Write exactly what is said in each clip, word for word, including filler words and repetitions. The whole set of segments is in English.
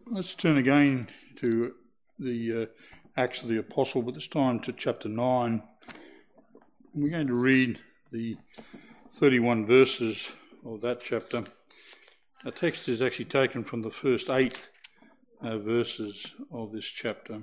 Let's turn again to the uh, Acts of the Apostle, but this time to chapter nine. We're going to read the thirty-one verses of that chapter. Our text is actually taken from the first eight uh, verses of this chapter.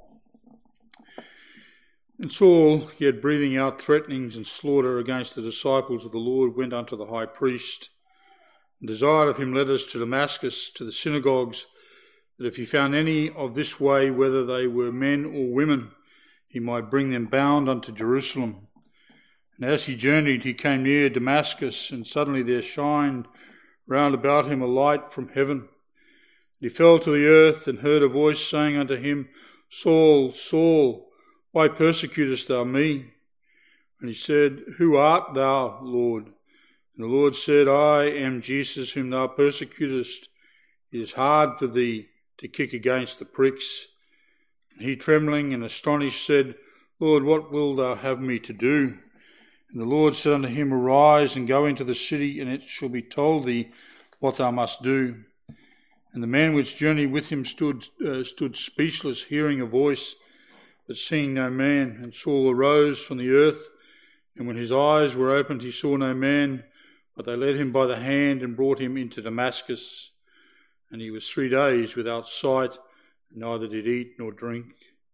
And Saul, yet breathing out threatenings and slaughter against the disciples of the Lord, went unto the high priest, and desired of him letters to Damascus, to the synagogues, that if he found any of this way, whether they were men or women, he might bring them bound unto Jerusalem. And as he journeyed, he came near Damascus, and suddenly there shined round about him a light from heaven. And he fell to the earth, and heard a voice saying unto him, Saul, Saul, why persecutest thou me? And he said, Who art thou, Lord? And the Lord said, I am Jesus, whom thou persecutest. It is hard for thee to kick against the pricks. And he, trembling and astonished, said, Lord, what wilt thou have me to do? And the Lord said unto him, Arise and go into the city, and it shall be told thee what thou must do. And the man which journeyed with him stood uh, stood speechless, hearing a voice, but seeing no man. And Saul arose from the earth, and when his eyes were opened, he saw no man, but they led him by the hand and brought him into Damascus. And he was three days without sight, and neither did eat nor drink.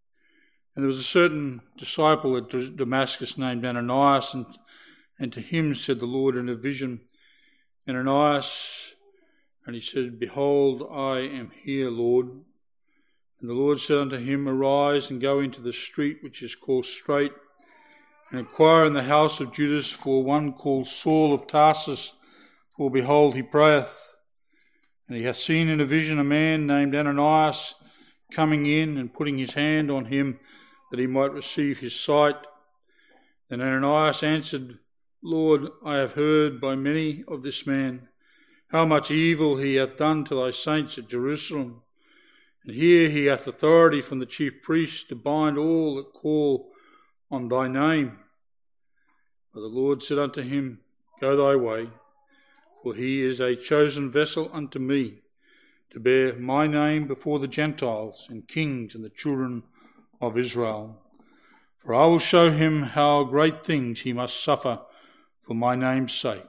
And there was a certain disciple at Damascus named Ananias, and, and to him said the Lord in a vision, Ananias. And he said, Behold, I am here, Lord. And the Lord said unto him, Arise and go into the street which is called Straight, and inquire in the house of Judas for one called Saul of Tarsus, for behold, he prayeth. And he hath seen in a vision a man named Ananias coming in and putting his hand on him, that he might receive his sight. Then Ananias answered, Lord, I have heard by many of this man, how much evil he hath done to thy saints at Jerusalem. And here he hath authority from the chief priests to bind all that call on thy name. But the Lord said unto him, Go thy way, for he is a chosen vessel unto me, to bear my name before the Gentiles and kings and the children of Israel. For I will show him how great things he must suffer for my name's sake.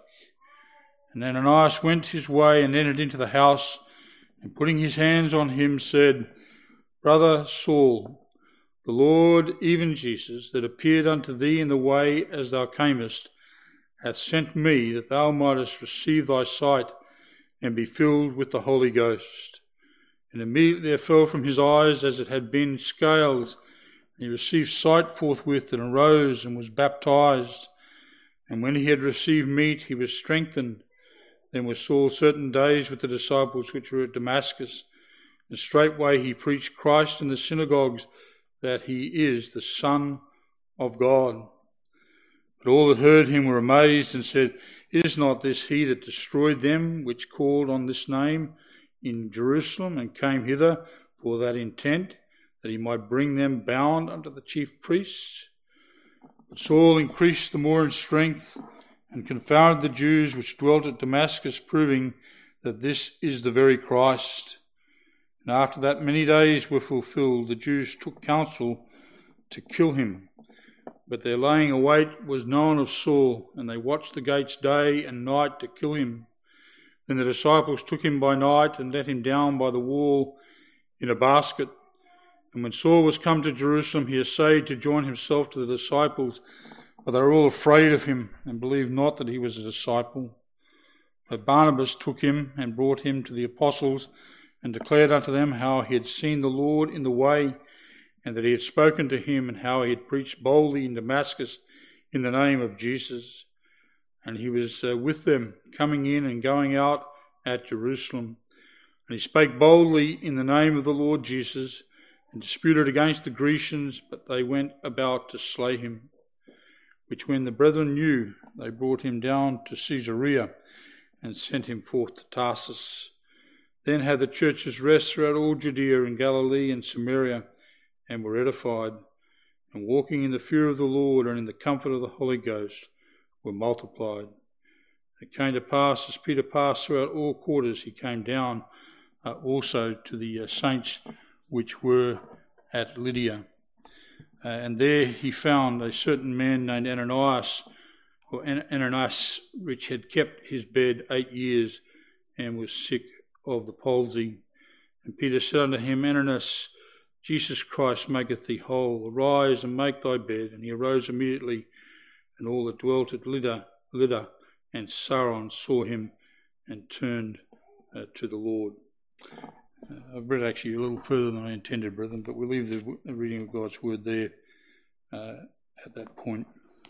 And Ananias went his way and entered into the house, and putting his hands on him said, Brother Saul, the Lord, even Jesus, that appeared unto thee in the way as thou camest, hath sent me that thou mightest receive thy sight and be filled with the Holy Ghost. And immediately there fell from his eyes as it had been scales, and he received sight forthwith, and arose and was baptized. And when he had received meat, he was strengthened. Then was Saul certain days with the disciples which were at Damascus, and straightway he preached Christ in the synagogues, that he is the Son of God. But all that heard him were amazed, and said, Is not this he that destroyed them which called on this name in Jerusalem, and came hither for that intent, that he might bring them bound unto the chief priests? But Saul increased the more in strength, and confounded the Jews which dwelt at Damascus, proving that this is the very Christ. And after that many days were fulfilled, the Jews took counsel to kill him. But their laying await was known of Saul, and they watched the gates day and night to kill him. Then the disciples took him by night and let him down by the wall in a basket. And when Saul was come to Jerusalem, he essayed to join himself to the disciples, but they were all afraid of him, and believed not that he was a disciple. But Barnabas took him and brought him to the apostles, and declared unto them how he had seen the Lord in the way, and that he had spoken to him, and how he had preached boldly in Damascus in the name of Jesus. And he was uh, with them, coming in and going out at Jerusalem. And he spake boldly in the name of the Lord Jesus, and disputed against the Grecians, but they went about to slay him. Which when the brethren knew, they brought him down to Caesarea, and sent him forth to Tarsus. Then had the churches rest throughout all Judea and Galilee and Samaria, and were edified, and walking in the fear of the Lord and in the comfort of the Holy Ghost, were multiplied. It came to pass, as Peter passed throughout all quarters, he came down uh, also to the uh, saints which were at Lydia. Uh, and there he found a certain man named Ananias, or Ananias, which had kept his bed eight years and was sick of the palsy. And Peter said unto him, Ananias, Jesus Christ maketh thee whole. Arise and make thy bed. And he arose immediately, and all that dwelt at Lydda, Lydda and Saron saw him and turned uh, to the Lord. Uh, I've read actually a little further than I intended, brethren, but we'll leave the, the reading of God's word there uh, at that point.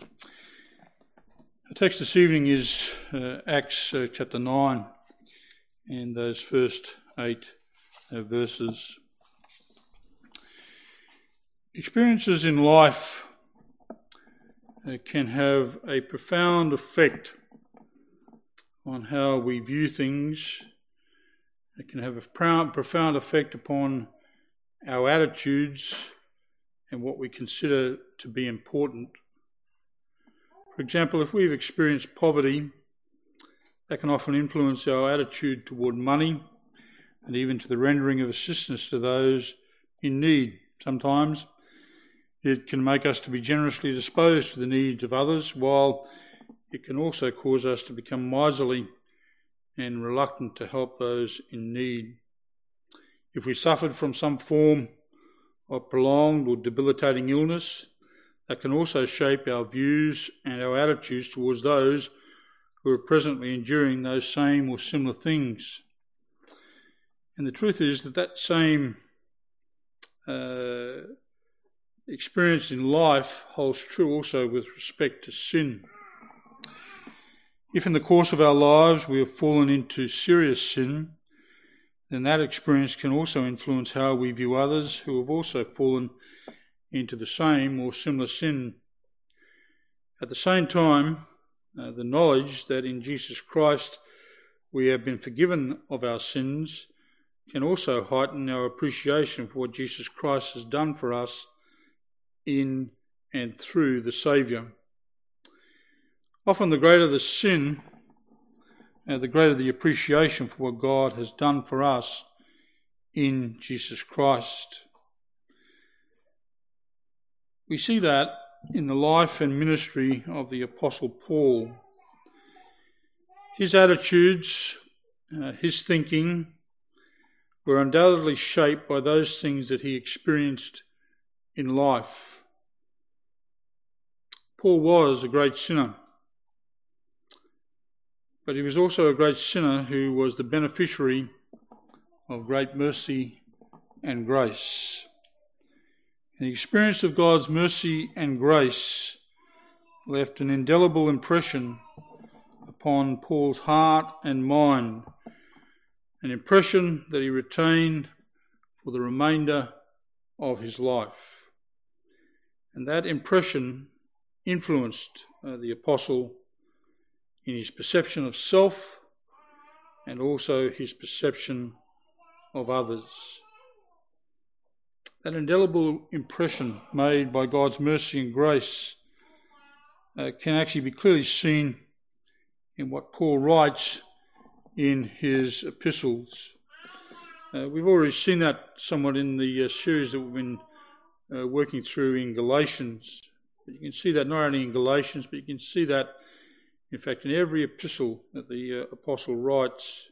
The text this evening is uh, Acts uh, chapter nine, and those first eight uh, verses. Experiences in life uh, can have a profound effect on how we view things. It can have a profound effect upon our attitudes and what we consider to be important. For example, if we've experienced poverty, that can often influence our attitude toward money and even to the rendering of assistance to those in need. Sometimes it can make us to be generously disposed to the needs of others, while it can also cause us to become miserly and reluctant to help those in need. If we suffered from some form of prolonged or debilitating illness, that can also shape our views and our attitudes towards those who are presently enduring those same or similar things. And the truth is that that same uh, experience in life holds true also with respect to sin. If in the course of our lives we have fallen into serious sin, then that experience can also influence how we view others who have also fallen into the same or similar sin. At the same time, uh, the knowledge that in Jesus Christ we have been forgiven of our sins can also heighten our appreciation for what Jesus Christ has done for us in and through the Saviour. Often the greater the sin, uh, the greater the appreciation for what God has done for us in Jesus Christ. We see that in the life and ministry of the Apostle Paul. His attitudes, uh, his thinking, were undoubtedly shaped by those things that he experienced in life. Paul was a great sinner, but he was also a great sinner who was the beneficiary of great mercy and grace. And the experience of God's mercy and grace left an indelible impression upon Paul's heart and mind, an impression that he retained for the remainder of his life. And that impression influenced uh, the apostle in his perception of self and also his perception of others. That indelible impression made by God's mercy and grace uh, can actually be clearly seen in what Paul writes in his epistles. Uh, we've already seen that somewhat in the uh, series that we've been uh, working through in Galatians. But you can see that not only in Galatians, but you can see that, in fact, in every epistle that the uh, apostle writes.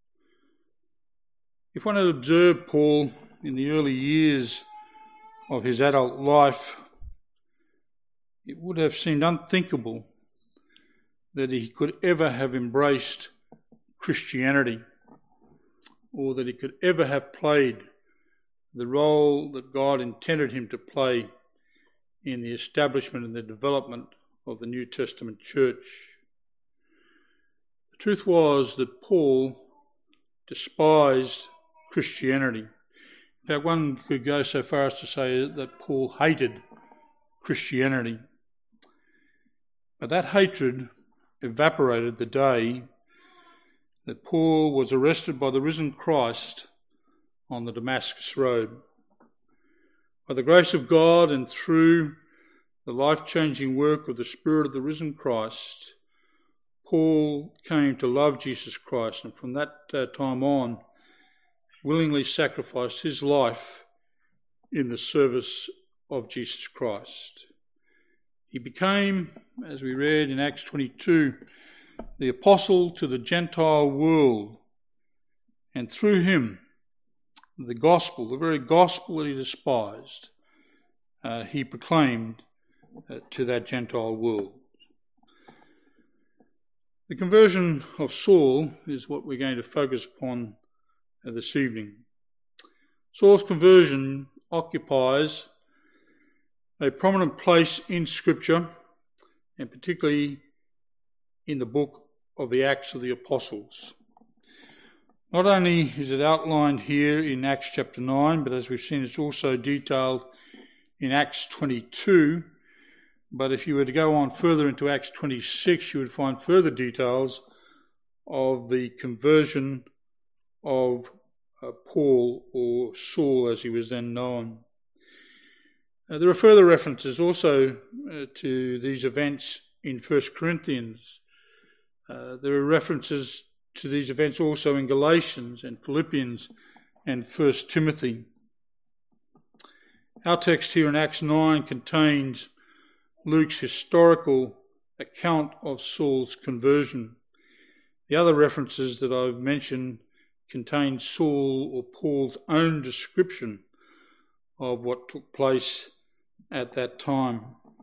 If one had observed Paul in the early years of his adult life, it would have seemed unthinkable that he could ever have embraced Christianity, or that he could ever have played the role that God intended him to play in the establishment and the development of the New Testament church. The truth was that Paul despised Christianity. In fact, one could go so far as to say that Paul hated Christianity. But that hatred evaporated the day that Paul was arrested by the risen Christ on the Damascus Road. By the grace of God and through the life-changing work of the Spirit of the risen Christ, Paul came to love Jesus Christ, and from that uh, time on willingly sacrificed his life in the service of Jesus Christ. He became, as we read in Acts twenty-two, the apostle to the Gentile world, and through him, the gospel, the very gospel that he despised, uh, he proclaimed uh, to that Gentile world. The conversion of Saul is what we're going to focus upon uh, this evening. Saul's conversion occupies a prominent place in Scripture, and particularly in the book of the Acts of the Apostles. Not only is it outlined here in Acts chapter nine, but as we've seen, it's also detailed in Acts twenty-two. But if you were to go on further into Acts twenty-six, you would find further details of the conversion of uh, Paul, or Saul as he was then known. Uh, there are further references also uh, to these events in First Corinthians. Uh, there are references to these events also in Galatians and Philippians and First Timothy. Our text here in Acts nine contains Luke's historical account of Saul's conversion. The other references that I've mentioned contain Saul or Paul's own description of what took place at that time.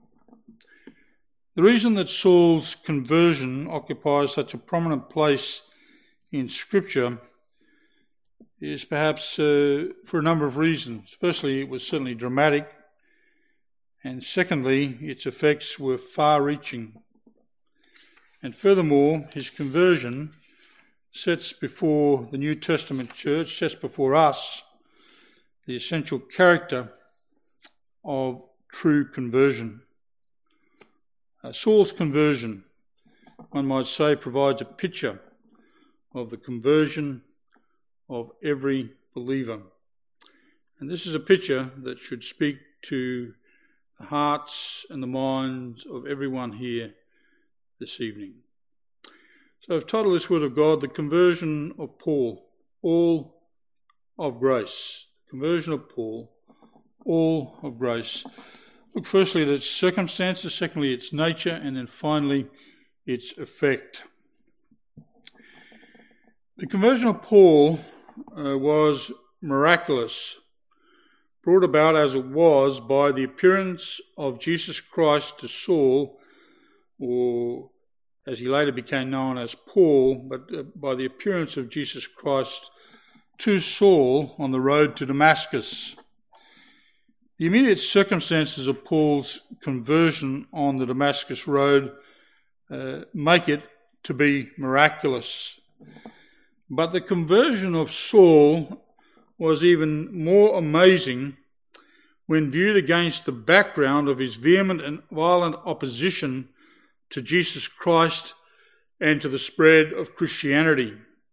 The reason that Saul's conversion occupies such a prominent place in Scripture is perhaps uh, for a number of reasons. Firstly, it was certainly dramatic, and secondly, its effects were far-reaching. And furthermore, his conversion sets before the New Testament church, sets before us, the essential character of true conversion. Uh, Saul's conversion, one might say, provides a picture of the conversion of every believer. And this is a picture that should speak to the hearts and the minds of everyone here this evening. So I've titled this Word of God, The Conversion of Paul, All of Grace. The conversion of Paul, all of grace. Look firstly at its circumstances, secondly its nature, and then finally its effect. The conversion of Paul uh, was miraculous, brought about as it was by the appearance of Jesus Christ to Saul, or as he later became known as Paul, but uh, by the appearance of Jesus Christ to Saul on the road to Damascus. The immediate circumstances of Paul's conversion on the Damascus road uh, make it to be miraculous. But the conversion of Saul was even more amazing when viewed against the background of his vehement and violent opposition to Jesus Christ and to the spread of Christianity.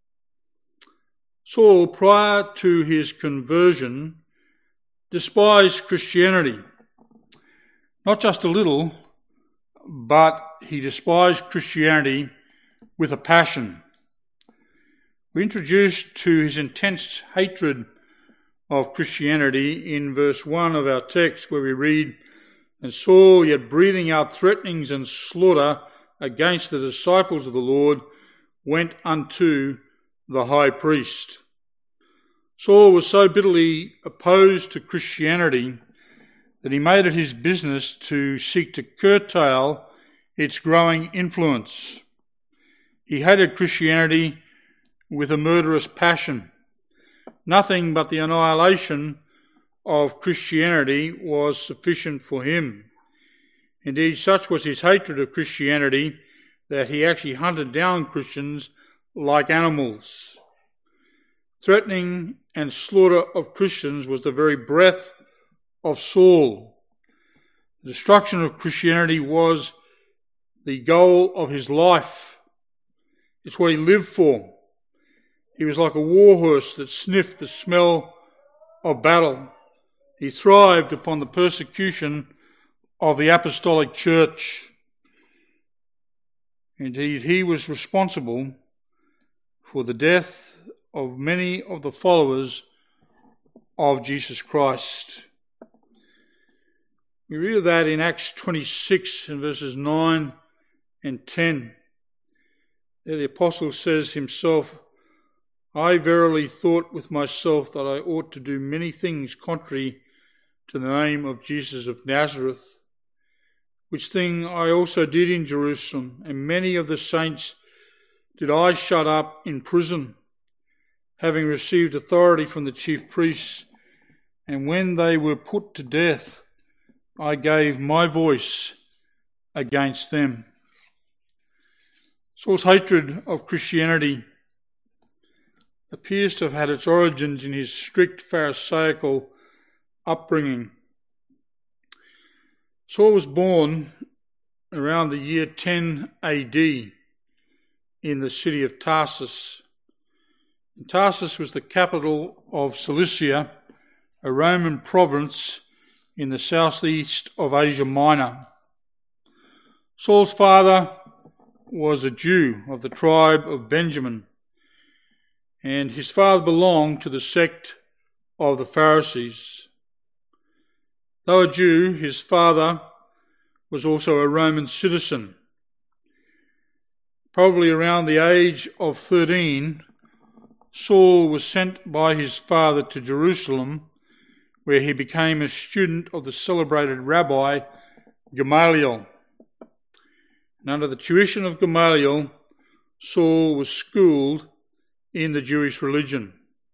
Saul, prior to his conversion, despised Christianity. Not just a little, but he despised Christianity with a passion. We're introduced to his intense hatred of Christianity in verse one of our text, where we read, "And Saul, yet breathing out threatenings and slaughter against the disciples of the Lord, went unto the high priest." Saul was so bitterly opposed to Christianity that he made it his business to seek to curtail its growing influence. He hated Christianity with a murderous passion. Nothing but the annihilation of Christianity was sufficient for him. Indeed, such was his hatred of Christianity that he actually hunted down Christians like animals. Threatening and slaughter of Christians was the very breath of Saul. The destruction of Christianity was the goal of his life. It's what he lived for. He was like a warhorse that sniffed the smell of battle. He thrived upon the persecution of the apostolic church. Indeed, he was responsible for the death of many of the followers of Jesus Christ. We read of that in Acts twenty-six and verses nine and ten. There the apostle says himself, I verily thought with myself that I ought to do many things contrary to the name of Jesus of Nazareth, which thing I also did in Jerusalem, and many of the saints did I shut up in prison, having received authority from the chief priests, and when they were put to death, I gave my voice against them. Saul's hatred of Christianity appears to have had its origins in his strict Pharisaical upbringing. Saul was born around the year ten A D in the city of Tarsus. And Tarsus was the capital of Cilicia, a Roman province in the southeast of Asia Minor. Saul's father was a Jew of the tribe of Benjamin, and his father belonged to the sect of the Pharisees. Though a Jew, his father was also a Roman citizen. Probably around the age of thirteen, Saul was sent by his father to Jerusalem, where he became a student of the celebrated Rabbi Gamaliel. And under the tuition of Gamaliel, Saul was schooled in the Jewish religion.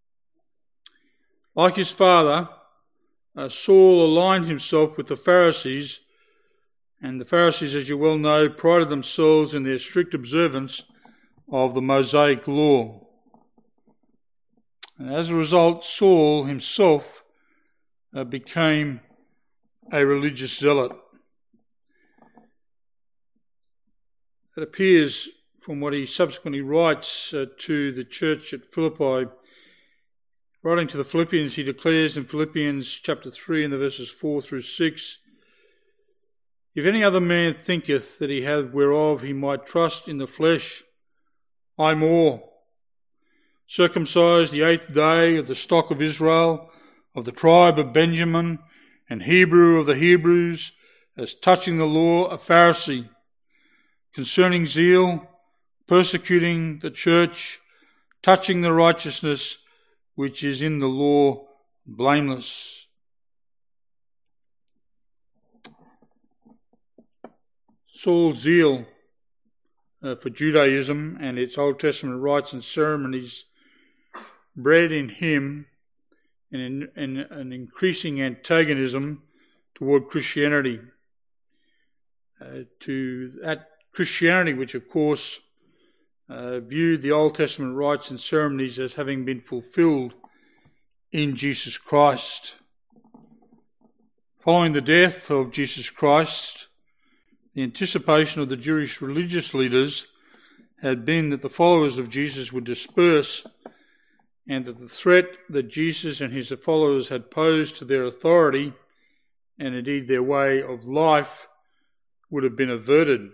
Like his father, uh, Saul aligned himself with the Pharisees, and the Pharisees, as you well know, prided themselves in their strict observance of the Mosaic law. And as a result, Saul himself uh, became a religious zealot. It appears from what he subsequently writes uh, to the church at Philippi. Writing to the Philippians, he declares in Philippians chapter three and the verses four through six, If any other man thinketh that he hath whereof he might trust in the flesh, I more, circumcised the eighth day of the stock of Israel, of the tribe of Benjamin, and Hebrew of the Hebrews, as touching the law a Pharisee, concerning zeal, persecuting the church, touching the righteousness which is in the law, blameless. Saul's zeal uh, for Judaism and its Old Testament rites and ceremonies bred in him an, an, an increasing antagonism toward Christianity, uh, to that Christianity which, of course, uh, viewed the Old Testament rites and ceremonies as having been fulfilled in Jesus Christ. Following the death of Jesus Christ, the anticipation of the Jewish religious leaders had been that the followers of Jesus would disperse, and that the threat that Jesus and his followers had posed to their authority, and indeed their way of life, would have been averted.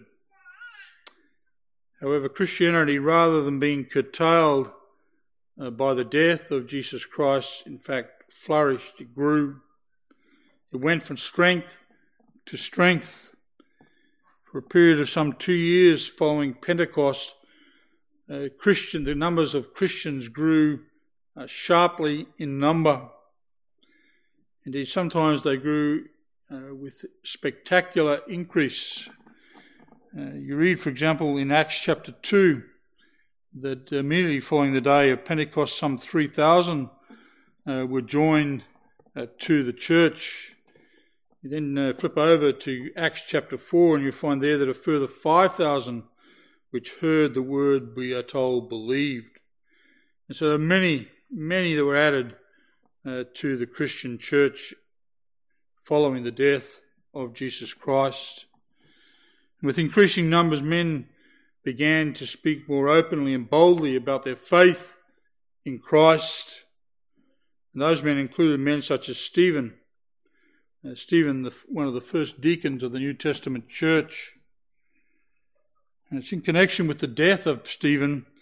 However, Christianity, rather than being curtailed uh, by the death of Jesus Christ, in fact flourished, it grew. It went from strength to strength. For a period of some two years following Pentecost, uh, Christian, the numbers of Christians grew uh, sharply in number. Indeed, sometimes they grew uh, with spectacular increase. Uh, you read, for example, in Acts chapter two, that immediately following the day of Pentecost, some three thousand uh, were joined uh, to the church. You then uh, flip over to Acts chapter four, and you find there that a further five thousand which heard the word, we are told, believed. And so there are many, many that were added uh, to the Christian church following the death of Jesus Christ. With increasing numbers, men began to speak more openly and boldly about their faith in Christ. And those men included men such as Stephen, uh, Stephen, the, one of the first deacons of the New Testament church. And it's in connection with the death of Stephen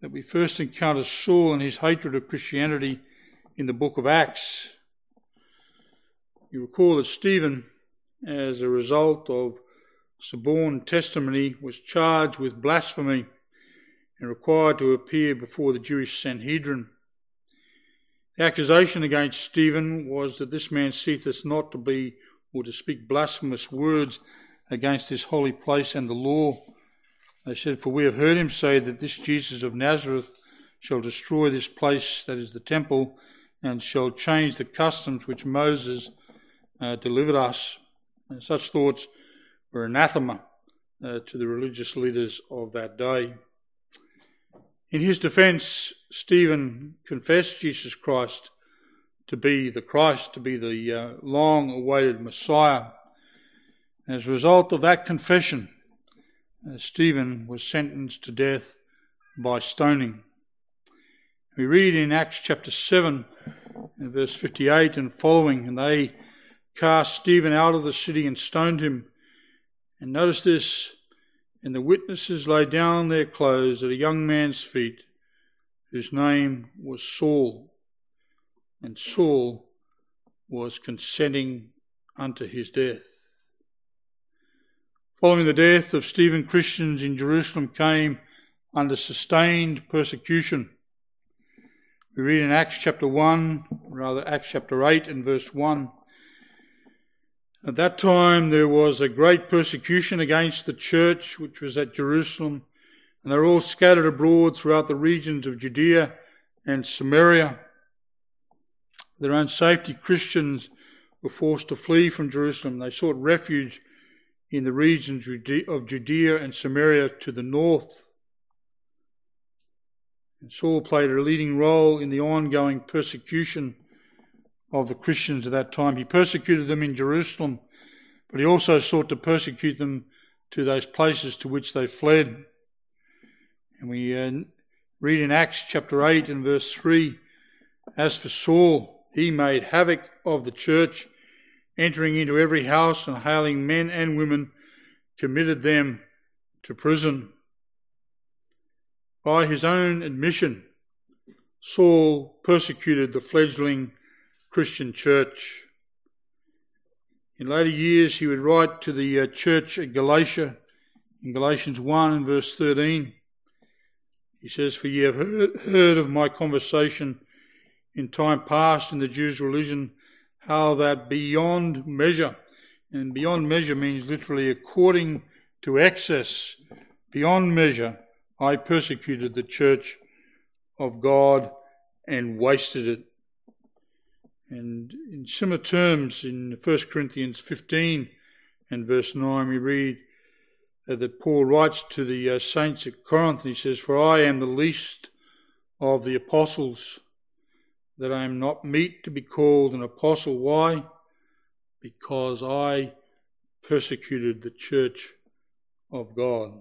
that we first encounter Saul and his hatred of Christianity in the book of Acts. You recall that Stephen, as a result of suborned testimony, was charged with blasphemy and required to appear before the Jewish Sanhedrin. The accusation against Stephen was that this man ceaseth not to be or to speak blasphemous words against this holy place and the law. They said, for we have heard him say that this Jesus of Nazareth shall destroy this place that is the temple and shall change the customs which Moses uh, delivered us. And such thoughts were anathema uh, to the religious leaders of that day. In his defence, Stephen confessed Jesus Christ to be the Christ, to be the uh, long-awaited Messiah. As a result of that confession, uh, Stephen was sentenced to death by stoning. We read in Acts chapter seven, in verse fifty-eight and following, and they cast Stephen out of the city and stoned him. And notice this, and the witnesses laid down their clothes at a young man's feet, whose name was Saul. And Saul was consenting unto his death. Following the death of Stephen, Christians in Jerusalem came under sustained persecution. We read in Acts chapter one, rather Acts chapter eight and verse one, at that time there was a great persecution against the church which was at Jerusalem, and they were all scattered abroad throughout the regions of Judea and Samaria. For their own safety, Christians were forced to flee from Jerusalem. They sought refuge in the regions of Judea and Samaria to the north. And Saul played a leading role in the ongoing persecution of the Christians at that time. He persecuted them in Jerusalem, but he also sought to persecute them to those places to which they fled. And we uh, read in Acts chapter eight and verse three, as for Saul, he made havoc of the church, entering into every house and hailing men and women, committed them to prison. By his own admission, Saul persecuted the fledgling Christian church. In later years, he would write to the uh, church at Galatia, in Galatians one and verse thirteen. He says, for ye have heard, heard of my conversation in time past in the Jews' religion, how that beyond measure, and beyond measure means literally according to excess, beyond measure, I persecuted the church of God and wasted it. And in similar terms, in First Corinthians fifteen and verse nine, we read uh, that Paul writes to the uh, saints at Corinth, and he says, for I am the least of the apostles, that I am not meet to be called an apostle. Why? Because I persecuted the church of God.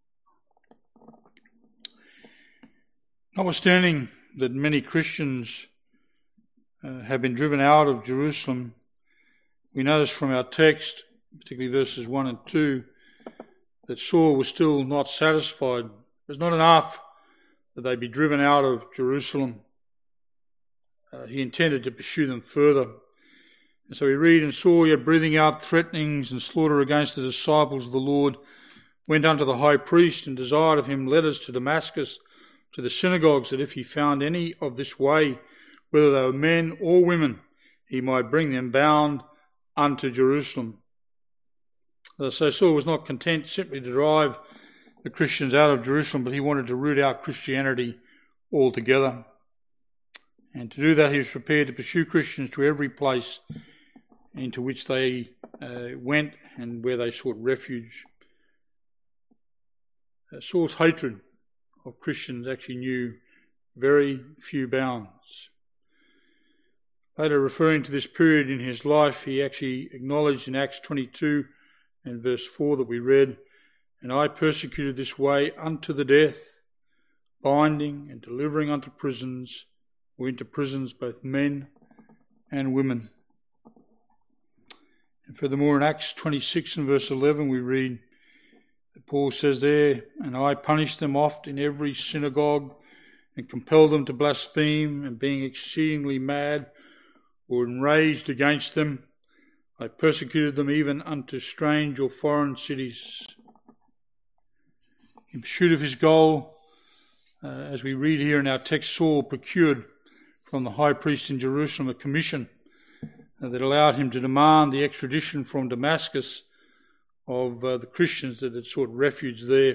Notwithstanding that many Christians uh, have been driven out of Jerusalem, we notice from our text, particularly verses one and two, that Saul was still not satisfied. It was not enough that they be driven out of Jerusalem. Uh, he intended to pursue them further. And so we read, and Saul, yet breathing out threatenings and slaughter against the disciples of the Lord, went unto the high priest and desired of him letters to Damascus, to the synagogues, that if he found any of this way, whether they were men or women, he might bring them bound unto Jerusalem. So Saul was not content simply to drive the Christians out of Jerusalem, but he wanted to root out Christianity altogether. And to do that, he was prepared to pursue Christians to every place into which they uh, went and where they sought refuge. Uh, Saul's hatred of Christians actually knew very few bounds. Later, referring to this period in his life, he actually acknowledged in Acts twenty-two and verse four that we read, and I persecuted this way unto the death, binding and delivering unto prisons, or into prisons both men and women. And furthermore, in Acts twenty-six and verse eleven, we read that Paul says there, and I punished them oft in every synagogue and compelled them to blaspheme, and being exceedingly mad or enraged against them, they persecuted them even unto strange or foreign cities. In pursuit of his goal, uh, as we read here in our text, Saul procured from the high priest in Jerusalem a commission uh, that allowed him to demand the extradition from Damascus of uh, the Christians that had sought refuge there.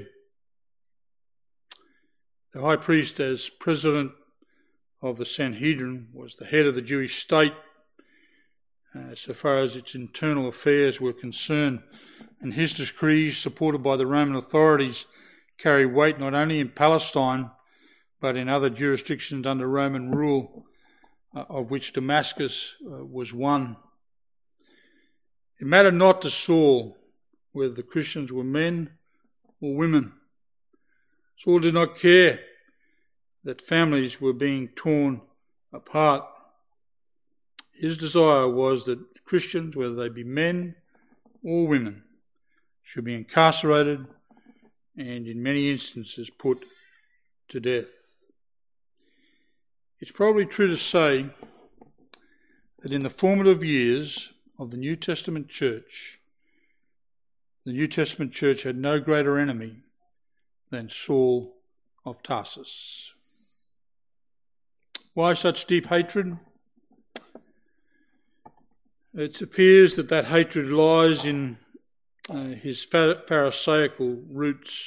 The high priest, as president of the Sanhedrin, was the head of the Jewish state uh, so far as its internal affairs were concerned, and his decrees, supported by the Roman authorities, carry weight not only in Palestine but in other jurisdictions under Roman rule, uh, of which Damascus uh, was one. It mattered not to Saul whether the Christians were men or women. Saul did not care that families were being torn apart. His desire was that Christians, whether they be men or women, should be incarcerated and in many instances put to death. It's probably true to say that in the formative years of the New Testament church, the New Testament church had no greater enemy than Saul of Tarsus. Why such deep hatred? It appears that that hatred lies in uh, his pharisaical roots.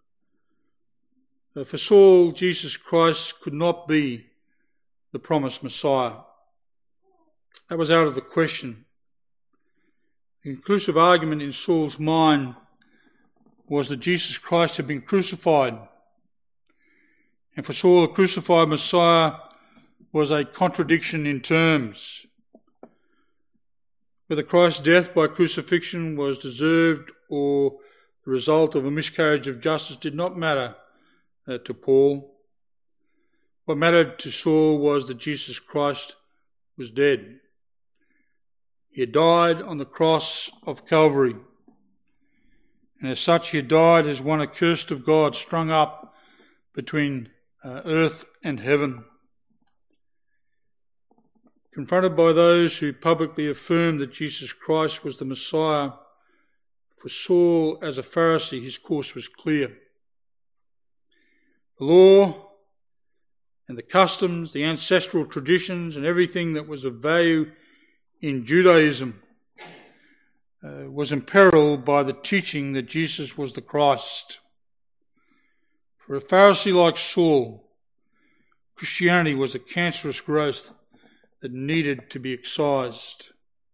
Uh, for Saul, Jesus Christ could not be the promised Messiah. That was out of the question. The conclusive argument in Saul's mind was that Jesus Christ had been crucified. And for Saul, a crucified Messiah was a contradiction in terms. Whether Christ's death by crucifixion was deserved or the result of a miscarriage of justice did not matter uh, to Paul. What mattered to Saul was that Jesus Christ was dead. He had died on the cross of Calvary. And as such, he had died as one accursed of God, strung up between uh, earth and heaven. Confronted by those who publicly affirmed that Jesus Christ was the Messiah, for Saul as a Pharisee, his course was clear. The law and the customs, the ancestral traditions, and everything that was of value in Judaism uh, was imperiled by the teaching that Jesus was the Christ. For a Pharisee like Saul, Christianity was a cancerous growth that needed to be excised.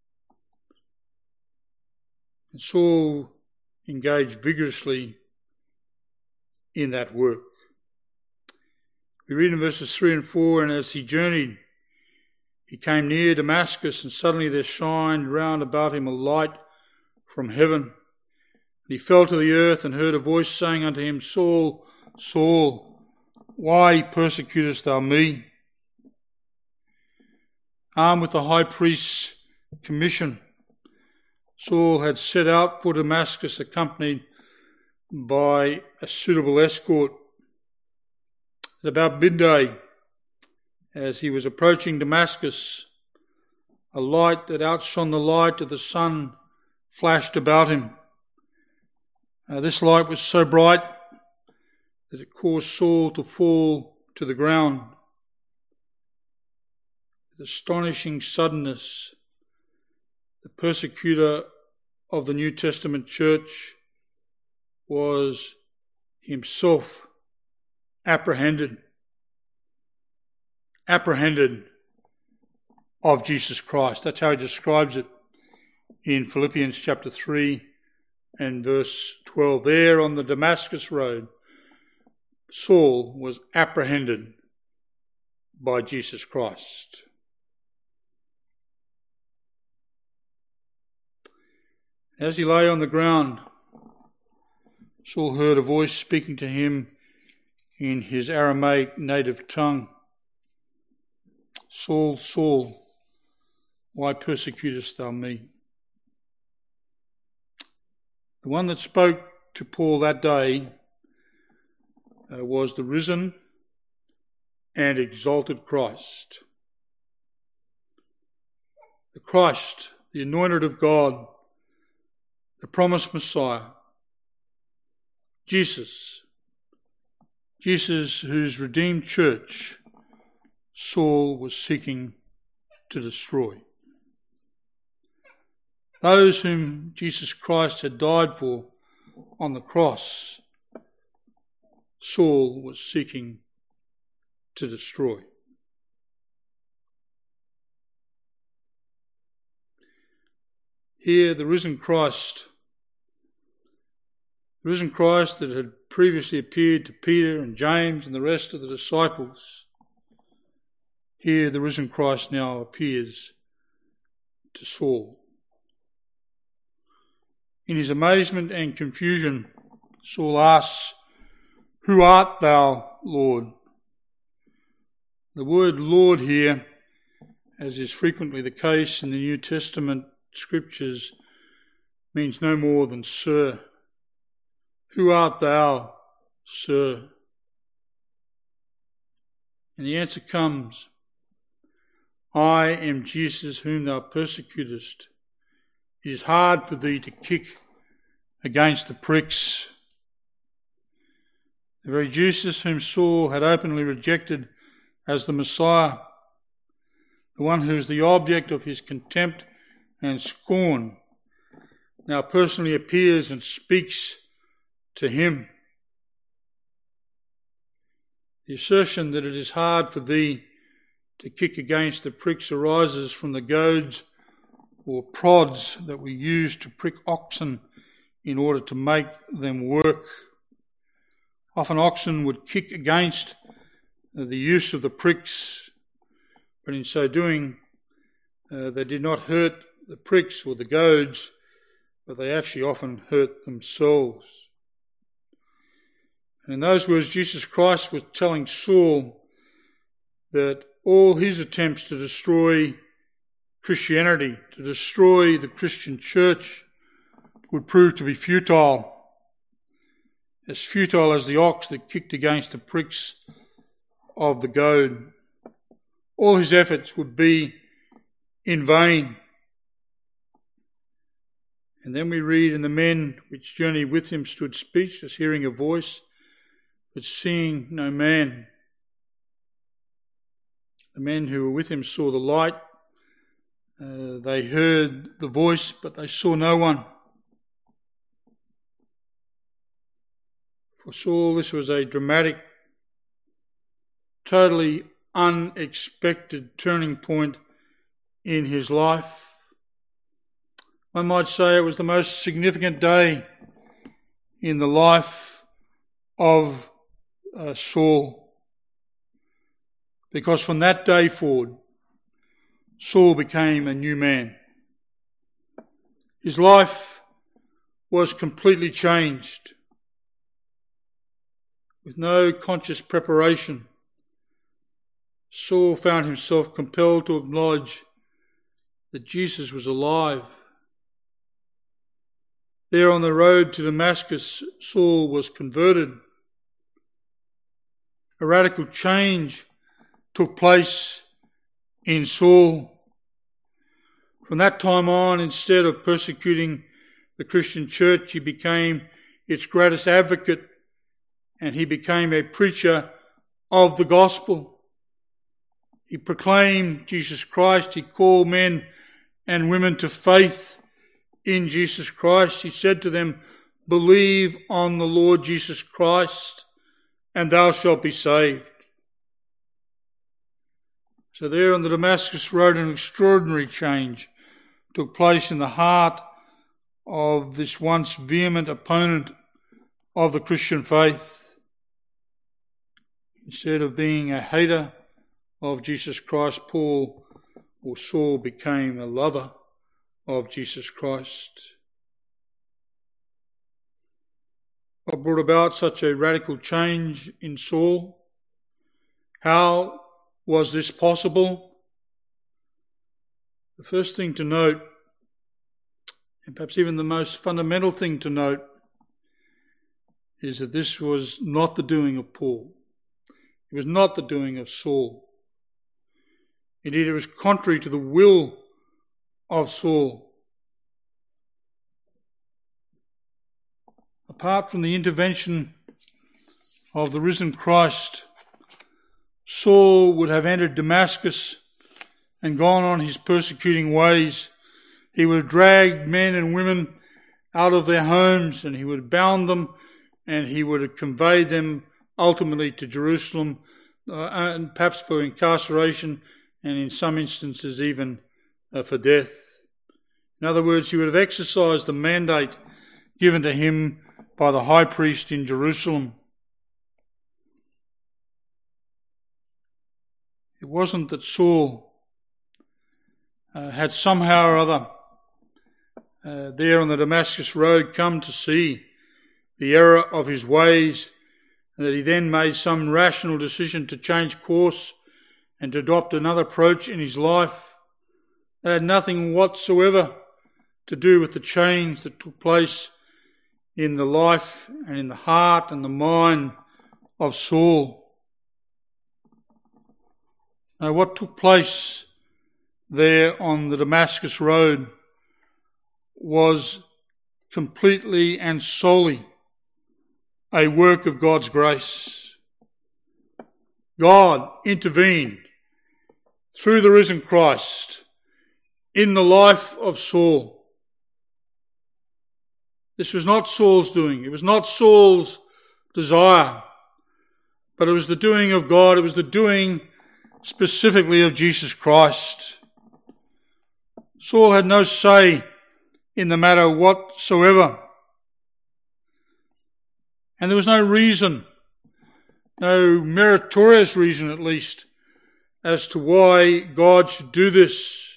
And Saul engaged vigorously in that work. We read in verses three and four, and as he journeyed, he came near Damascus, and suddenly there shined round about him a light from heaven. And he fell to the earth and heard a voice saying unto him, Saul, Saul, why persecutest thou me? Armed with the high priest's commission, Saul had set out for Damascus, accompanied by a suitable escort. At about midday, as he was approaching Damascus, a light that outshone the light of the sun flashed about him. Uh, this light was so bright that it caused Saul to fall to the ground. With astonishing suddenness, the persecutor of the New Testament church was himself apprehended. Apprehended of Jesus Christ. That's how he describes it in Philippians chapter three and verse twelve. There on the Damascus road, Saul was apprehended by Jesus Christ. As he lay on the ground, Saul heard a voice speaking to him in his Aramaic native tongue. Saul, Saul, why persecutest thou me? The one that spoke to Paul that day uh, was the risen and exalted Christ. The Christ, the anointed of God, the promised Messiah, Jesus, Jesus whose redeemed church Saul was seeking to destroy. Those whom Jesus Christ had died for on the cross, Saul was seeking to destroy. Here, the risen Christ, the risen Christ that had previously appeared to Peter and James and the rest of the disciples, here the risen Christ now appears to Saul. In his amazement and confusion, Saul asks, "Who art thou, Lord?" The word Lord here, as is frequently the case in the New Testament scriptures, means no more than Sir. Who art thou, Sir? And the answer comes, I am Jesus whom thou persecutest. It is hard for thee to kick against the pricks. The very Jesus whom Saul had openly rejected as the Messiah, the one who is the object of his contempt and scorn, now personally appears and speaks to him. The assertion that it is hard for thee to kick against the pricks arises from the goads or prods that we use to prick oxen in order to make them work. Often oxen would kick against the use of the pricks, but in so doing, uh, they did not hurt the pricks or the goads, but they actually often hurt themselves. And in those words, Jesus Christ was telling Saul that all his attempts to destroy Christianity, to destroy the Christian church, would prove to be futile. As futile as the ox that kicked against the pricks of the goad. All his efforts would be in vain. And then we read, and the men which journeyed with him stood speechless, hearing a voice, but seeing no man. The men who were with him saw the light. Uh, they heard the voice, but they saw no one. For Saul, this was a dramatic, totally unexpected turning point in his life. One might say it was the most significant day in the life of uh, Saul. Because from that day forward, Saul became a new man. His life was completely changed. With no conscious preparation, Saul found himself compelled to acknowledge that Jesus was alive. There on the road to Damascus, Saul was converted. A radical change took place in Saul. From that time on, instead of persecuting the Christian church, he became its greatest advocate, and he became a preacher of the gospel. He proclaimed Jesus Christ. He called men and women to faith in Jesus Christ. He said to them, "Believe on the Lord Jesus Christ, and thou shalt be saved." So there on the Damascus road, an extraordinary change took place in the heart of this once vehement opponent of the Christian faith. Instead of being a hater of Jesus Christ, Paul or Saul became a lover of Jesus Christ. What brought about such a radical change in Saul? How was this possible? The first thing to note, and perhaps even the most fundamental thing to note, is that this was not the doing of Paul. It was not the doing of Saul. Indeed, it was contrary to the will of Saul. Apart from the intervention of the risen Christ, Saul would have entered Damascus and gone on his persecuting ways. He would have dragged men and women out of their homes, and he would have bound them, and he would have conveyed them ultimately to Jerusalem, uh, and perhaps for incarceration, and in some instances even uh, for death. In other words, he would have exercised the mandate given to him by the high priest in Jerusalem. It wasn't that Saul uh, had somehow or other uh, there on the Damascus road come to see the error of his ways, and that he then made some rational decision to change course and to adopt another approach in his life. That had nothing whatsoever to do with the change that took place in the life and in the heart and the mind of Saul. Now, what took place there on the Damascus road was completely and solely a work of God's grace. God intervened through the risen Christ in the life of Saul. This was not Saul's doing. It was not Saul's desire, but it was the doing of God. It was the doing specifically of Jesus Christ. Saul had no say in the matter whatsoever. And there was no reason, no meritorious reason at least, as to why God should do this.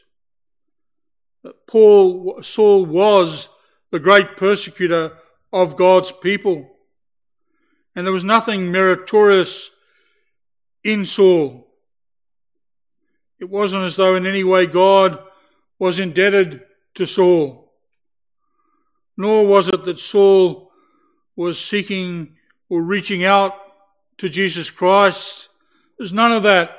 Paul, Saul was the great persecutor of God's people. And there was nothing meritorious in Saul. It wasn't as though in any way God was indebted to Saul. Nor was it that Saul was seeking or reaching out to Jesus Christ. There's none of that.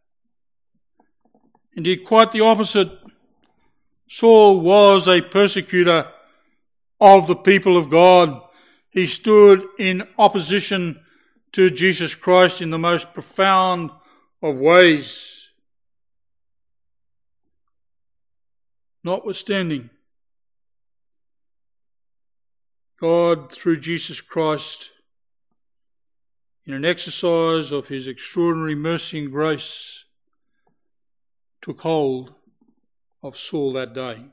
Indeed, quite the opposite. Saul was a persecutor of the people of God. He stood in opposition to Jesus Christ in the most profound of ways. Notwithstanding, God, through Jesus Christ, in an exercise of his extraordinary mercy and grace, took hold of Saul that day.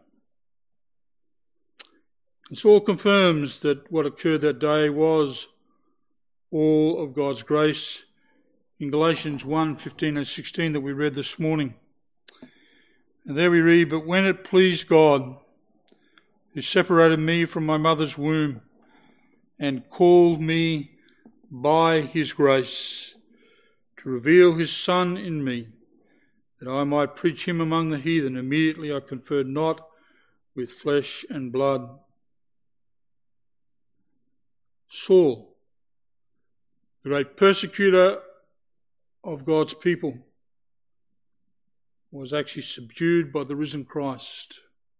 And Saul confirms that what occurred that day was all of God's grace in Galatians one, fifteen and sixteen that we read this morning. And there we read, "But when it pleased God, who separated me from my mother's womb and called me by his grace to reveal his Son in me, that I might preach him among the heathen, immediately I conferred not with flesh and blood." Saul, the great persecutor of God's people, was actually subdued by the risen Christ.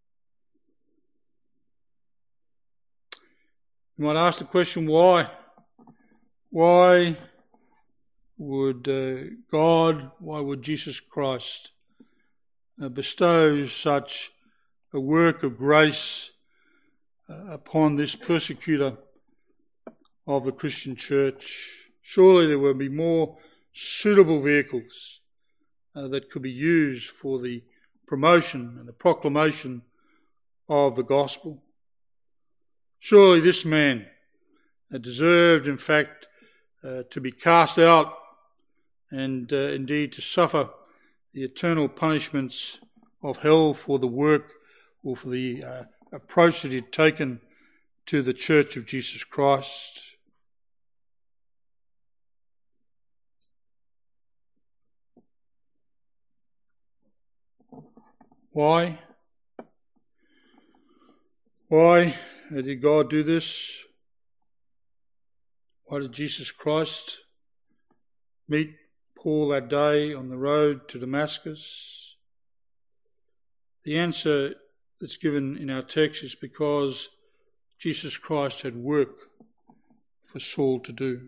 You might ask the question, why? Why would uh, God, why would Jesus Christ uh, bestow such a work of grace uh, upon this persecutor of the Christian church? Surely there would be more suitable vehicles uh, that could be used for the promotion and the proclamation of the gospel. Surely this man uh, deserved, in fact, uh, to be cast out and uh, indeed to suffer the eternal punishments of hell for the work or for the uh, approach that he had taken to the Church of Jesus Christ. Why? Why did God do this? Why did Jesus Christ meet Paul that day on the road to Damascus? The answer that's given in our text is because Jesus Christ had work for Saul to do.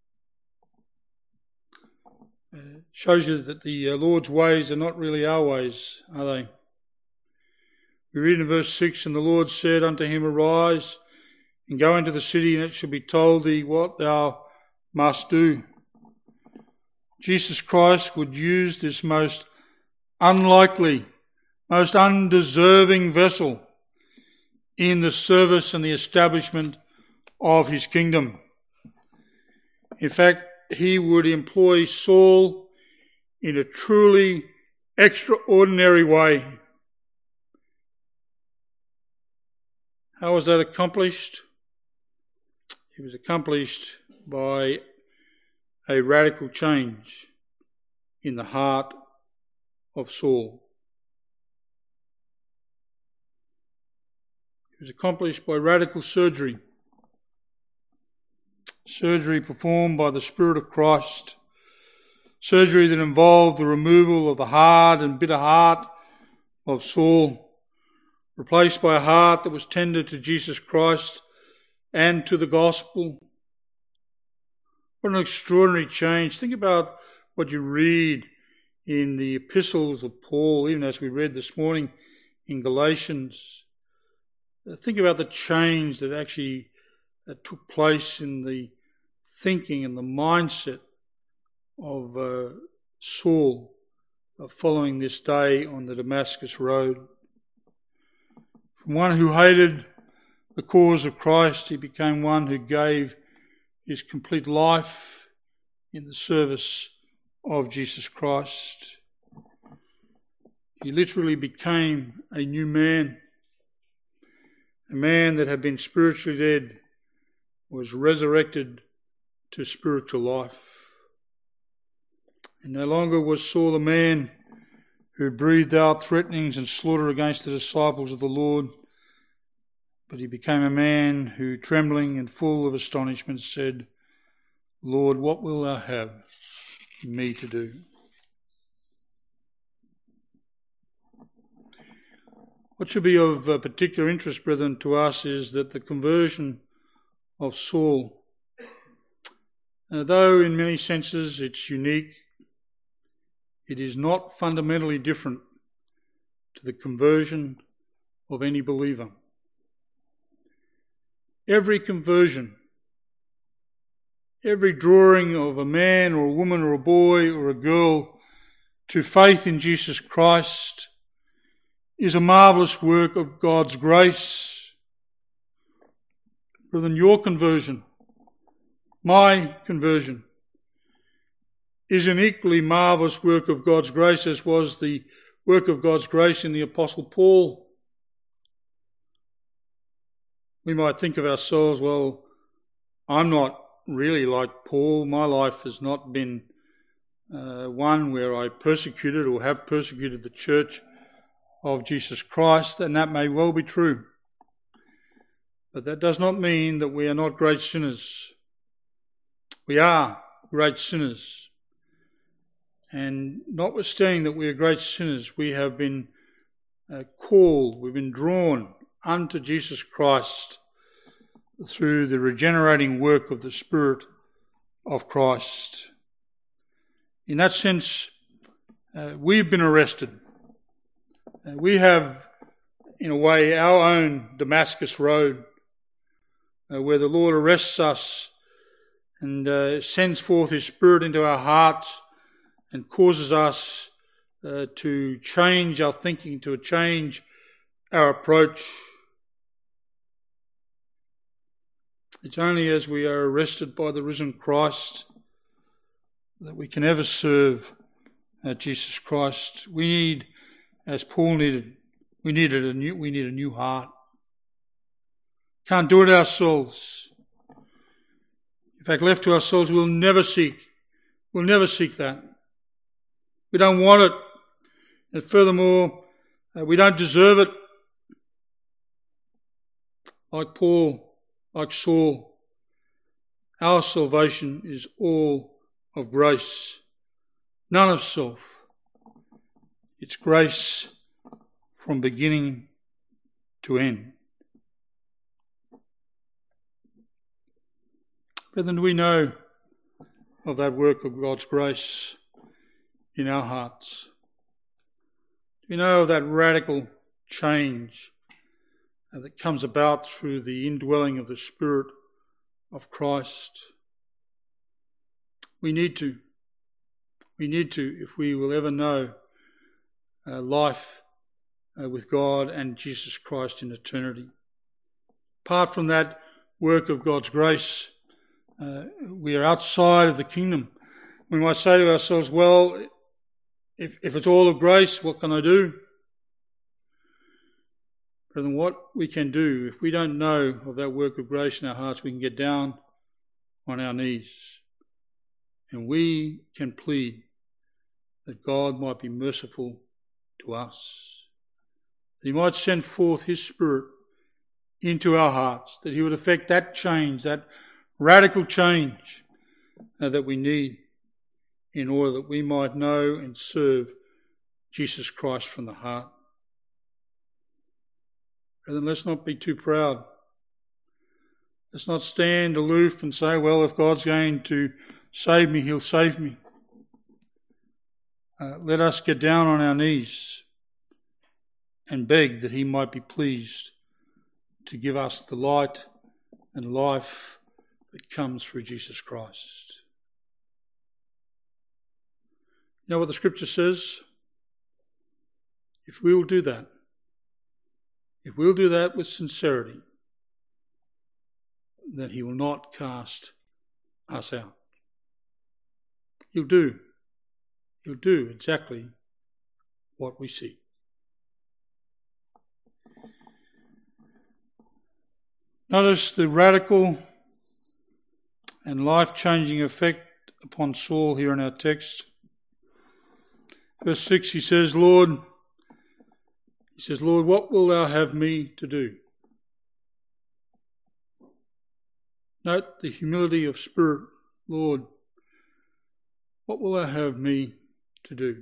It shows you that the Lord's ways are not really our ways, are they? We read in verse six, "And the Lord said unto him, Arise, and go into the city, and it shall be told thee what thou must do." Jesus Christ would use this most unlikely, most undeserving vessel in the service and the establishment of his kingdom. In fact, he would employ Saul in a truly extraordinary way. How was that accomplished? It was accomplished by a radical change in the heart of Saul. It was accomplished by radical surgery. Surgery performed by the Spirit of Christ. Surgery that involved the removal of the hard and bitter heart of Saul, replaced by a heart that was tender to Jesus Christ and to the gospel. What an extraordinary change. Think about what you read in the epistles of Paul, even as we read this morning in Galatians. Think about the change that actually that took place in the thinking and the mindset of uh, Saul uh, following this day on the Damascus road. From one who hated the cause of Christ, he became one who gave his complete life in the service of Jesus Christ. He literally became a new man. A man that had been spiritually dead was resurrected to spiritual life. And no longer was Saul a man who breathed out threatenings and slaughter against the disciples of the Lord, but he became a man who, trembling and full of astonishment, said, "Lord, what wilt thou have me to do?" What should be of particular interest, brethren, to us is that the conversion of Saul, uh, though in many senses it's unique, it is not fundamentally different to the conversion of any believer. Every conversion, every drawing of a man or a woman or a boy or a girl to faith in Jesus Christ is a marvellous work of God's grace. Rather than your conversion, my conversion, is an equally marvellous work of God's grace, as was the work of God's grace in the Apostle Paul. We might think of ourselves, well, I'm not really like Paul. My life has not been uh, one where I persecuted or have persecuted the church of Jesus Christ, and that may well be true. But that does not mean that we are not great sinners. We are great sinners. And notwithstanding that we are great sinners, we have been uh, called, we've been drawn unto Jesus Christ through the regenerating work of the Spirit of Christ. In that sense, uh, we've been arrested. Uh, we have, in a way, our own Damascus road, uh, where the Lord arrests us and uh, sends forth His Spirit into our hearts and causes us uh, to change our thinking, to change our approach. It's only as we are arrested by the risen Christ that we can ever serve uh, Jesus Christ. We need, as Paul needed, we needed a new, we need a new heart. Can't do it ourselves. In fact, left to ourselves, we'll never seek. We'll never seek that. We don't want it. And furthermore, uh, we don't deserve it. Like Paul, like Saul, our salvation is all of grace none of self. It's grace from beginning to end. Brethren, do we know of that work of God's grace in our hearts? Do we know of that radical change that comes about through the indwelling of the Spirit of Christ? We need to. We need to, if we will ever know uh, life uh, with God and Jesus Christ in eternity. Apart from that work of God's grace, uh, we are outside of the kingdom. We might say to ourselves, well, if, if it's all of grace, what can I do? Brethren, what we can do, if we don't know of that work of grace in our hearts, we can get down on our knees and we can plead that God might be merciful to us, that he might send forth his Spirit into our hearts, that he would effect that change, that radical change uh, that we need in order that we might know and serve Jesus Christ from the heart. Brethren, let's not be too proud. Let's not stand aloof and say, well, if God's going to save me, he'll save me. Uh, let us get down on our knees and beg that he might be pleased to give us the light and life that comes through Jesus Christ. You know what the scripture says? If we will do that, if we'll do that with sincerity, then he will not cast us out. He'll do. He'll do exactly what we seek. Notice the radical and life-changing effect upon Saul here in our text. Verse six, he says, Lord, he says, Lord, what will thou have me to do? Note the humility of spirit. Lord, what will thou have me to do?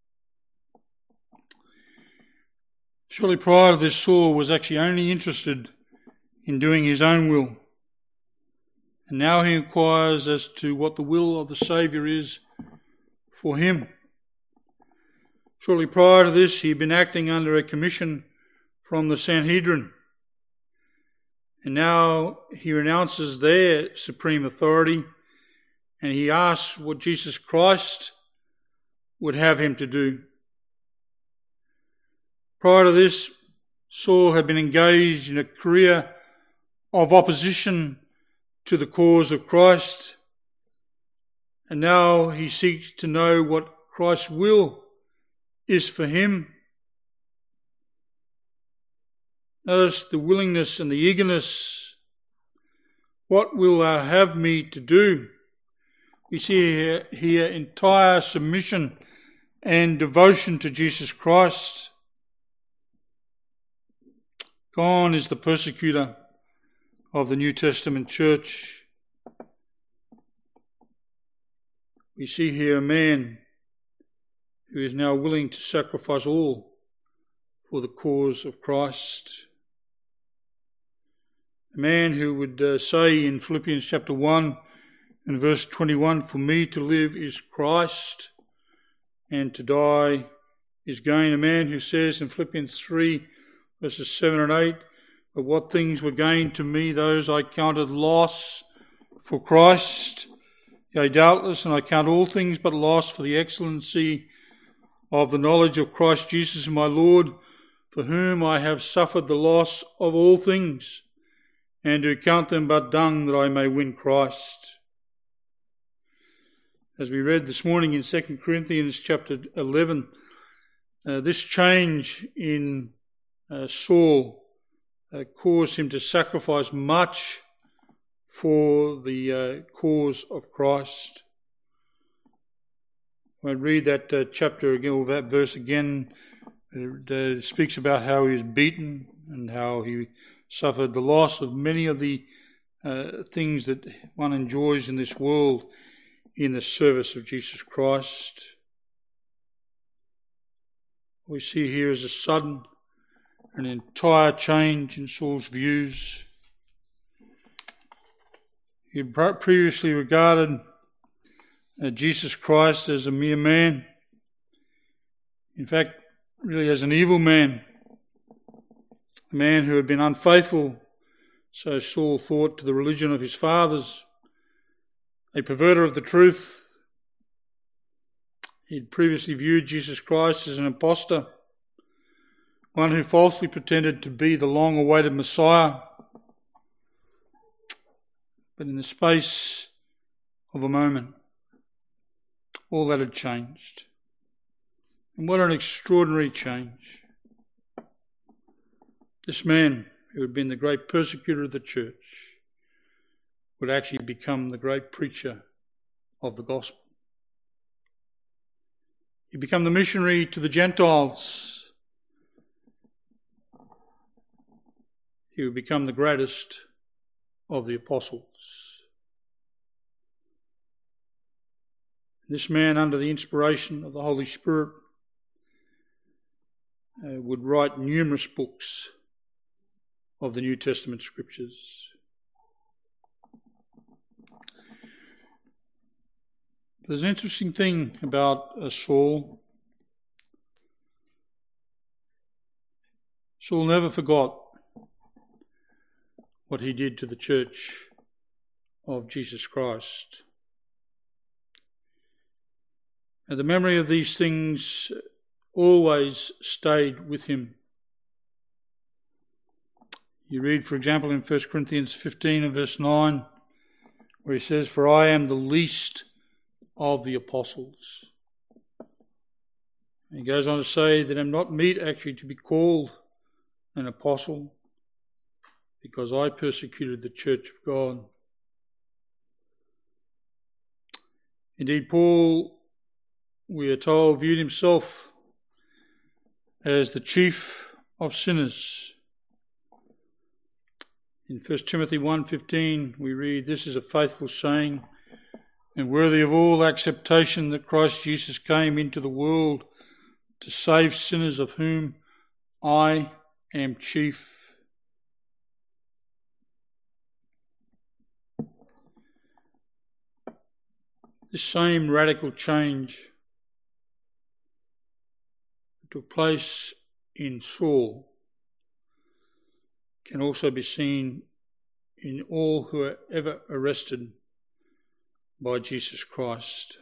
Surely prior to this, Saul was actually only interested in doing his own will. And now he inquires as to what the will of the Saviour is for him. Shortly prior to this, he had been acting under a commission from the Sanhedrin. And now he renounces their supreme authority and he asks what Jesus Christ would have him to do. Prior to this, Saul had been engaged in a career of opposition to the cause of Christ. And now he seeks to know what Christ's will is for him. Notice the willingness and the eagerness. What will thou have me to do? We see here, here entire submission and devotion to Jesus Christ. Gone is the persecutor of the New Testament church. We see here a man who is now willing to sacrifice all for the cause of Christ. A man who would uh, say in Philippians chapter one and verse twenty-one, for me to live is Christ and to die is gain. A man who says in Philippians three verses seven and eight, but what things were gained to me, those I counted loss for Christ. Yea, doubtless, and I count all things but loss for the excellency of the knowledge of Christ Jesus my Lord, for whom I have suffered the loss of all things, and to count them but dung that I may win Christ. As we read this morning in Second Corinthians chapter eleven, uh, this change in uh, Saul uh, caused him to sacrifice much for the uh, cause of Christ. I read that uh, chapter again, or that verse again. It uh, speaks about how he was beaten and how he suffered the loss of many of the uh, things that one enjoys in this world in the service of Jesus Christ. we see here is a sudden, an entire change in Saul's views. He had previously regarded uh, Jesus Christ as a mere man. In fact, really as an evil man. A man who had been unfaithful, so Saul thought, to the religion of his fathers. A perverter of the truth. He had previously viewed Jesus Christ as an impostor. One who falsely pretended to be the long-awaited Messiah. But in the space of a moment, all that had changed. And what an extraordinary change. This man, who had been the great persecutor of the church, would actually become the great preacher of the gospel. He'd become the missionary to the Gentiles. He would become the greatest of the apostles. This man, under the inspiration of the Holy Spirit, uh, would write numerous books of the New Testament scriptures. There's an interesting thing about uh, Saul. Saul never forgot what he did to the church of Jesus Christ. And the memory of these things always stayed with him. You read, for example, in First Corinthians fifteen and verse nine, where he says, "For I am the least of the apostles." And he goes on to say that I'm not meet actually to be called an apostle, because I persecuted the church of God. Indeed, Paul, we are told, viewed himself as the chief of sinners. In First Timothy one fifteen, we read, "This is a faithful saying and worthy of all acceptation, that Christ Jesus came into the world to save sinners, of whom I am chief." This same radical change that took place in Saul can also be seen in all who are ever arrested by Jesus Christ.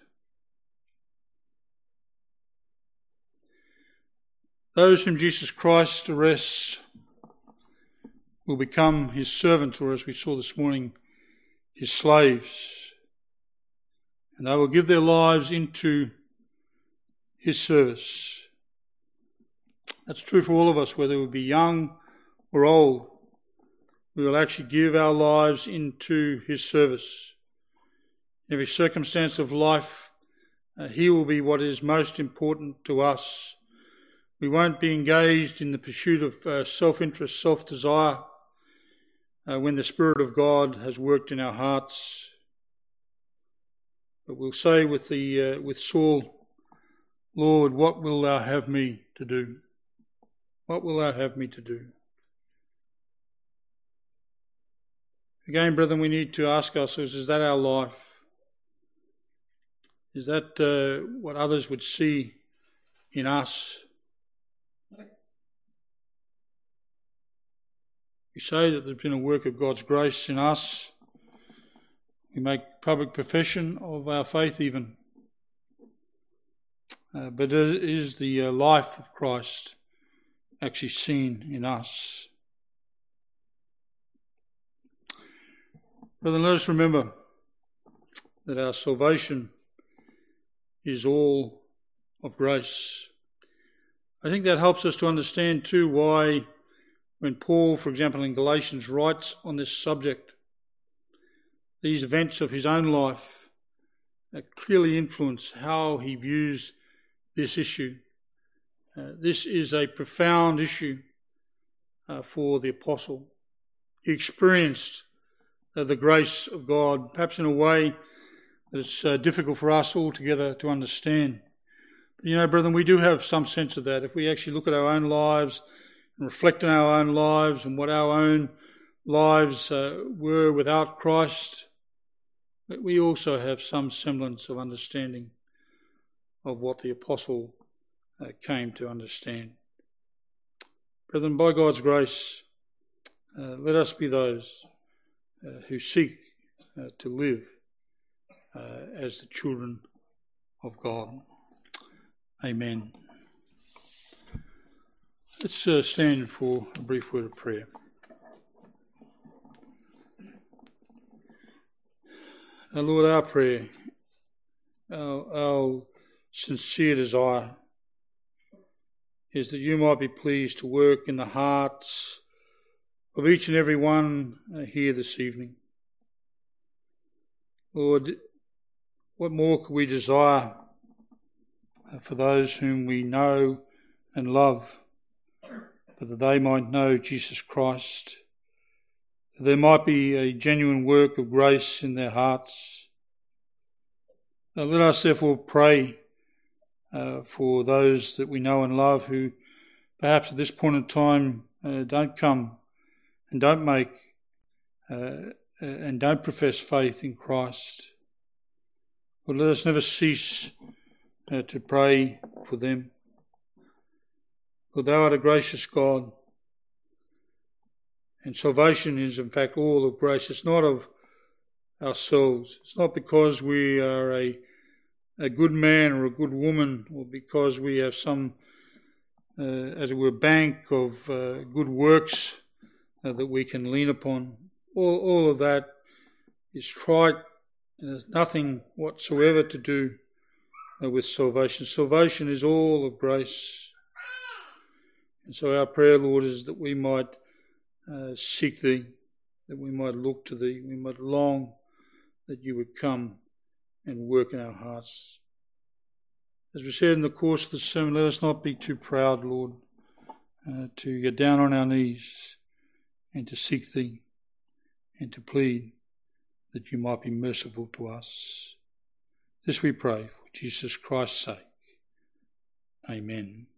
Those whom Jesus Christ arrests will become his servants, or as we saw this morning, his slaves. And they will give their lives into his service. That's true for all of us, whether we be young or old. We will actually give our lives into his service. In every circumstance of life, uh, he will be what is most important to us. We won't be engaged in the pursuit of uh, self-interest, self-desire, uh, when the Spirit of God has worked in our hearts. But we'll say with the uh, with Saul, "Lord, what wilt thou have me to do? What wilt thou have me to do?" Again, brethren, we need to ask ourselves, is that our life? Is that uh, what others would see in us? We say that there's been a work of God's grace in us. We make public profession of our faith even. Uh, but is the uh, life of Christ actually seen in us? Brethren, let us remember that our salvation is all of grace. I think that helps us to understand too why when Paul, for example, in Galatians writes on this subject, these events of his own life that clearly influence how he views this issue. Uh, this is a profound issue uh, for the apostle. He experienced uh, the grace of God, perhaps in a way that it's uh, difficult for us altogether to understand. But, you know, brethren, we do have some sense of that. If we actually look at our own lives and reflect on our own lives and what our own lives uh, were without Christ, that we also have some semblance of understanding of what the apostle uh, came to understand. Brethren, by God's grace, uh, let us be those uh, who seek uh, to live uh, as the children of God. Amen. Let's uh, stand for a brief word of prayer. Our Lord, our prayer, our, our sincere desire is that you might be pleased to work in the hearts of each and every one here this evening. Lord, what more could we desire for those whom we know and love, but that they might know Jesus Christ, that there might be a genuine work of grace in their hearts. Now, let us therefore pray uh, for those that we know and love who perhaps at this point in time uh, don't come and don't make uh, and don't profess faith in Christ. But let us never cease uh, to pray for them. For thou art a gracious God, and salvation is in fact all of grace. It's not of ourselves. It's not because we are a, a good man or a good woman, or because we have some, uh, as it were, bank of uh, good works uh, that we can lean upon. All, all of that is trite, and there's nothing whatsoever to do uh, with salvation. Salvation is all of grace. And so our prayer, Lord, is that we might uh, seek thee, that we might look to thee, we might long that you would come and work in our hearts. As we said in the course of the sermon, let us not be too proud, Lord, uh, to get down on our knees and to seek thee and to plead that you might be merciful to us. This we pray for Jesus Christ's sake. Amen.